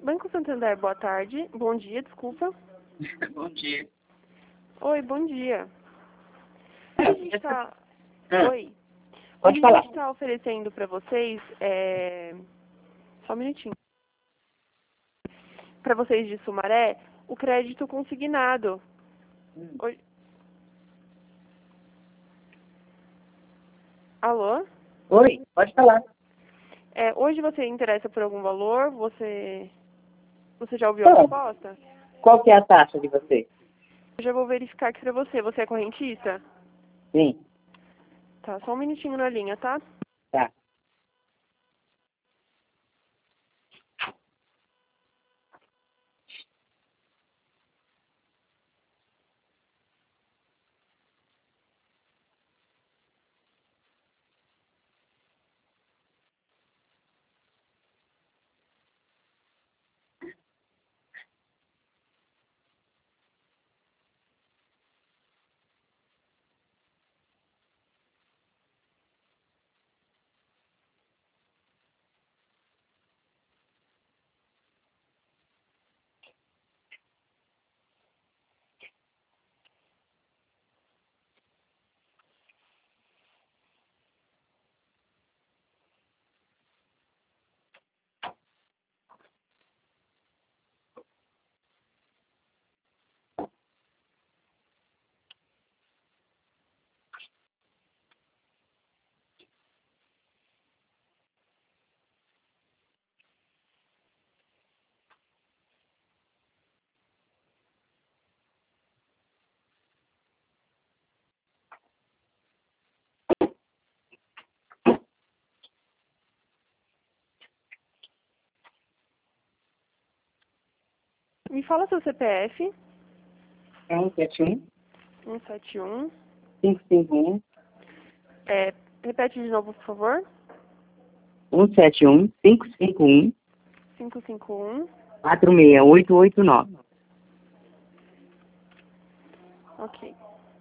Banco Santander, boa tarde. Bom dia, desculpa. Bom dia. Oi, bom dia. Hoje a gente está... Oi. Pode Hoje falar. a gente está oferecendo para vocês... Só um minutinho. Para vocês de Sumaré, o crédito consignado. Oi. Alô? Oi, pode falar. Hoje você interessa por algum valor? Você já ouviu a proposta? Qual que é a taxa de vocês? Eu já vou verificar aqui para você. Você é correntista? Sim. Tá, só um minutinho na linha, tá? Tá. Me fala seu CPF. 171 171. 551 Repete de novo, por favor. 171 551 551. 46889. Ok.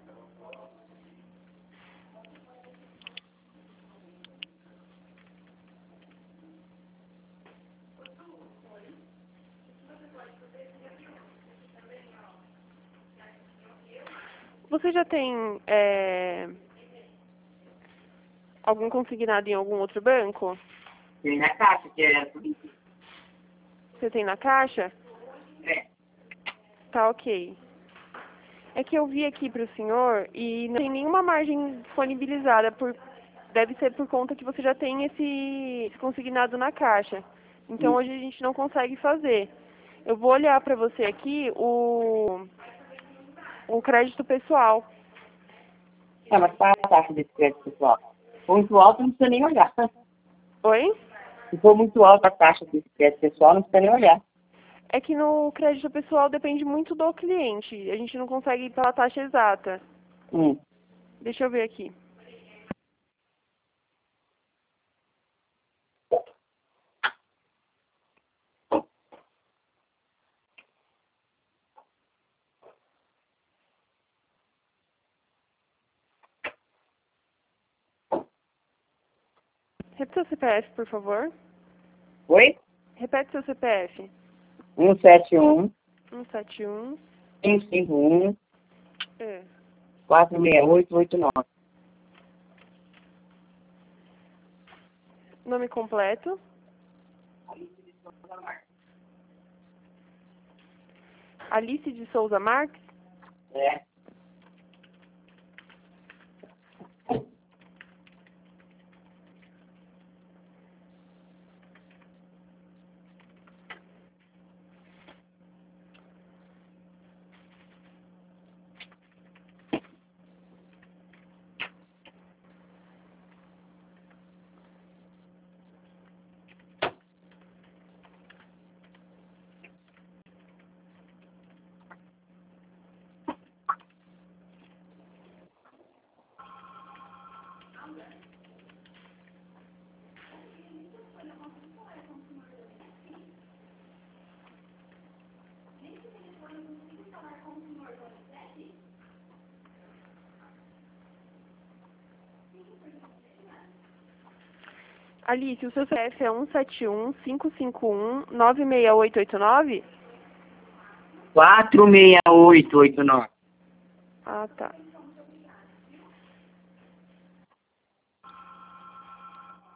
Você já tem algum consignado em algum outro banco? Tem na caixa, que é Você tem na Caixa? É. Tá, ok. É que eu vi aqui para o senhor e não tem nenhuma margem disponibilizada. Deve ser por conta que você já tem esse consignado na Caixa. Então hoje a gente não consegue fazer. Eu vou olhar para você aqui o crédito pessoal. Mas qual é a taxa desse crédito pessoal? Se for muito alto, não precisa nem olhar. Oi? Se for muito alta a taxa desse crédito pessoal, não precisa nem olhar. É que no crédito pessoal depende muito do cliente. A gente não consegue ir pela taxa exata. Deixa eu ver aqui. Repete seu CPF, por favor. Oi? Repete seu CPF. 171 171. 551 É. 46889. Nome completo. Alice de Souza Marques. É. Alice, o seu CPF é 171-551-96889? 46889. Ah, tá.